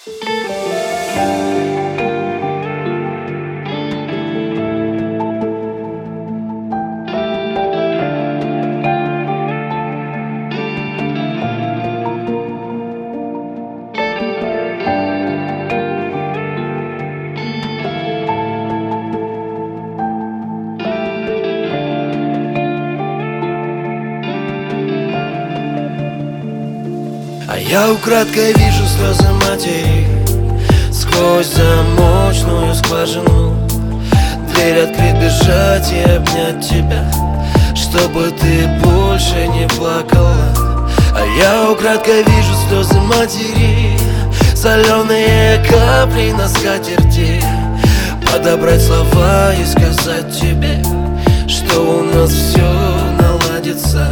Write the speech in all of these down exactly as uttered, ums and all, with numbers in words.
А я украдкой вижу слезы матери сквозь замочную скважину. Дверь открыть, бежать и обнять тебя, чтобы ты больше не плакала. А я украдкой вижу слезы матери, соленые капли на скатерти. Подобрать слова и сказать тебе, что у нас все наладится.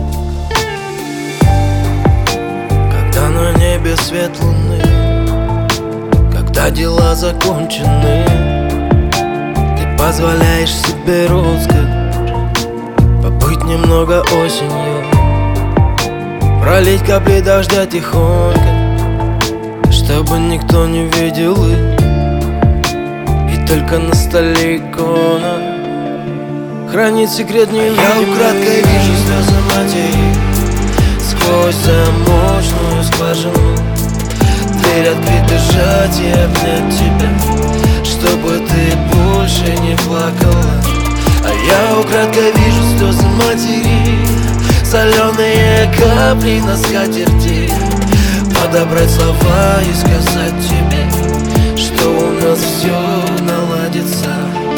На небе свет луны, когда дела закончены, ты позволяешь себе роскошь побыть немного осенью, пролить капли дождя тихонько, чтобы никто не видел их. И только на столе икона хранит секрет не. Я украдкой вижу слезы матери сквозь замочную скважину. Дверь открыть, бежать и обнять тебя, чтобы ты больше не плакала. А я украдкой вижу слезы матери, соленые капли на скатерти. Подобрать слова и сказать тебе, что у нас все наладится.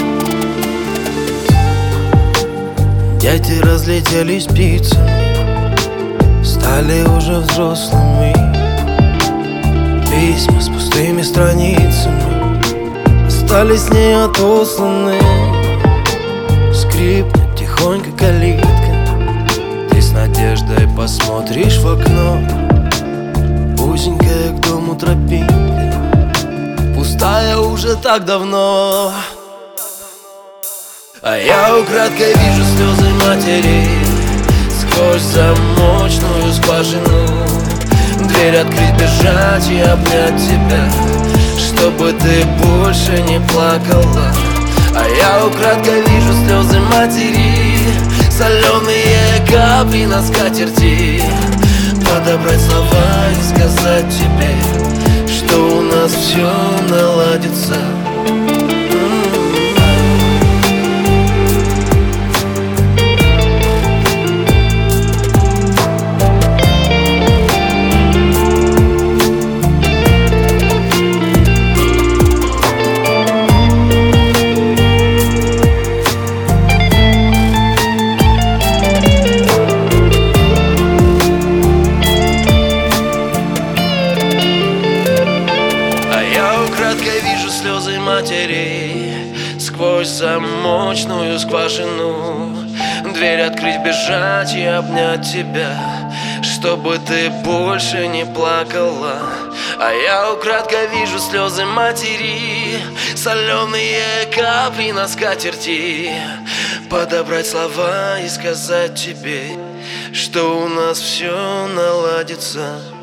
Дети разлетелись птицами, стали уже взрослыми. Письма с пустыми страницами остались не отосланы. Скрипнет тихонько калитка, ты с надеждой посмотришь в окно. Узенькая к дому тропинка, пустая уже так давно. А я украдкой вижу слезы матери сквозь замочную скважину. Дверь открыть, бежать и обнять тебя, чтобы ты больше не плакала. А я украдкой вижу слезы матери, соленые капли на скатерти. Подобрать слова и сказать тебе, что у нас все наладится. Вижу слезы матери сквозь замочную скважину. Дверь открыть, бежать и обнять тебя, чтобы ты больше не плакала. А я украдкой вижу слезы матери, соленые капли на скатерти. Подобрать слова и сказать тебе, что у нас все наладится.